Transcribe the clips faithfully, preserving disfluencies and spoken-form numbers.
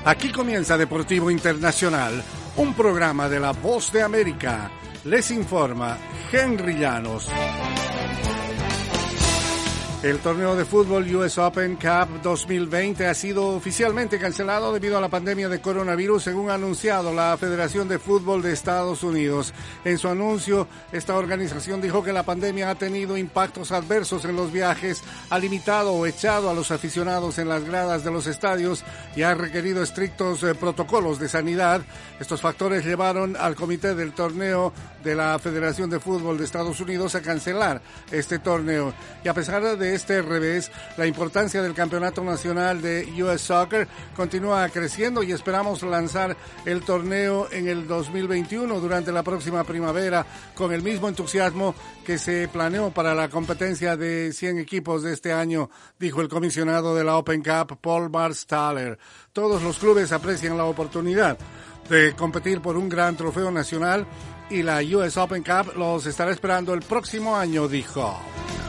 Aquí comienza Deportivo Internacional, un programa de La Voz de América. Les informa Henry Llanos. El torneo de fútbol U S Open Cup dos mil veinte ha sido oficialmente cancelado debido a la pandemia de coronavirus, según ha anunciado la Federación de Fútbol de Estados Unidos. En su anuncio, esta organización dijo que la pandemia ha tenido impactos adversos en los viajes, ha limitado o echado a los aficionados en las gradas de los estadios y ha requerido estrictos eh, protocolos de sanidad. Estos factores llevaron al comité del torneo de la Federación de Fútbol de Estados Unidos a cancelar este torneo. Y a pesar de este revés, la importancia del Campeonato Nacional de U S Soccer continúa creciendo y esperamos lanzar el torneo en el dos mil veintiuno durante la próxima primavera con el mismo entusiasmo que se planeó para la competencia de cien equipos de este año, dijo el comisionado de la Open Cup, Paul Barstahler. Todos los clubes aprecian la oportunidad de competir por un gran trofeo nacional y la U S Open Cup los estará esperando el próximo año, dijo.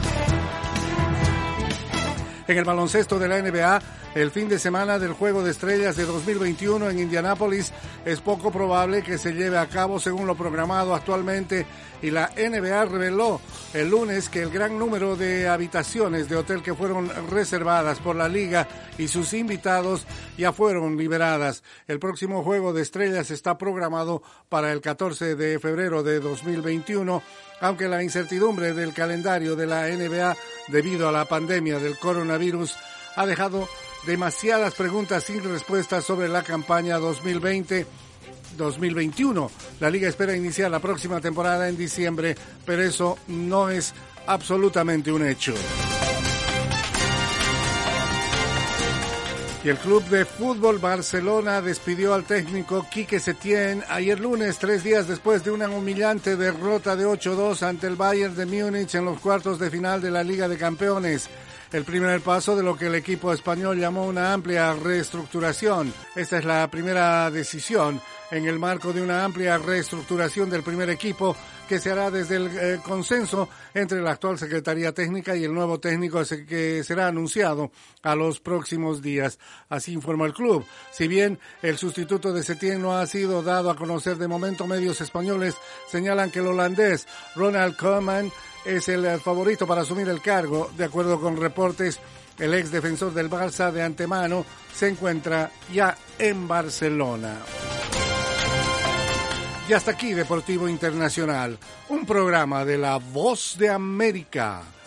En el baloncesto de la N B A, el fin de semana del Juego de Estrellas de dos mil veintiuno en Indianápolis es poco probable que se lleve a cabo según lo programado actualmente, y la N B A reveló el lunes que el gran número de habitaciones de hotel que fueron reservadas por la liga y sus invitados ya fueron liberadas. El próximo Juego de Estrellas está programado para el catorce de febrero de dos mil veintiuno, aunque la incertidumbre del calendario de la N B A debido a la pandemia del coronavirus ha dejado demasiadas preguntas sin respuesta sobre la campaña dos mil veinte dos mil veintiuno. La liga espera iniciar la próxima temporada en diciembre, pero eso no es absolutamente un hecho. Y el club de fútbol Barcelona despidió al técnico Quique Setién ayer lunes, tres días después de una humillante derrota de ocho dos ante el Bayern de Múnich en los cuartos de final de la Liga de Campeones. El primer paso de lo que el equipo español llamó una amplia reestructuración. Esta es la primera decisión en el marco de una amplia reestructuración del primer equipo que se hará desde el eh, consenso entre la actual Secretaría Técnica y el nuevo técnico que será anunciado a los próximos días. Así informó el club. Si bien el sustituto de Setién no ha sido dado a conocer de momento, medios españoles señalan que el holandés Ronald Koeman es el favorito para asumir el cargo. De acuerdo con reportes, el ex defensor del Barça de antemano se encuentra ya en Barcelona. Y hasta aquí Deportivo Internacional, un programa de La Voz de América.